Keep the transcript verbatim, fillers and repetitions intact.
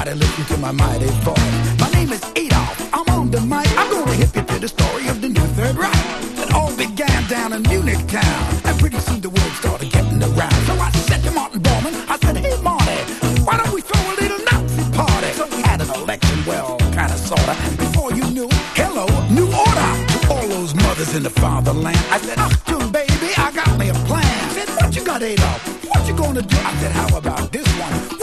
everybody listen to my mighty voice. My name is Adolf, I'm on the mic. I'm gonna hip you to the story of the new Third Reich. It all began down in Munich town, and pretty soon the word started getting around. So I said to Martin Bormann, I said, hey Marty, why don't we throw a little Nazi party? So we had an election, well, kinda sorta. Before you knew it, hello, new order. To all those mothers in the fatherland, I said, Achtung baby, I got me a plan. I said, what you got Adolf? What you gonna do? I said, how about this one?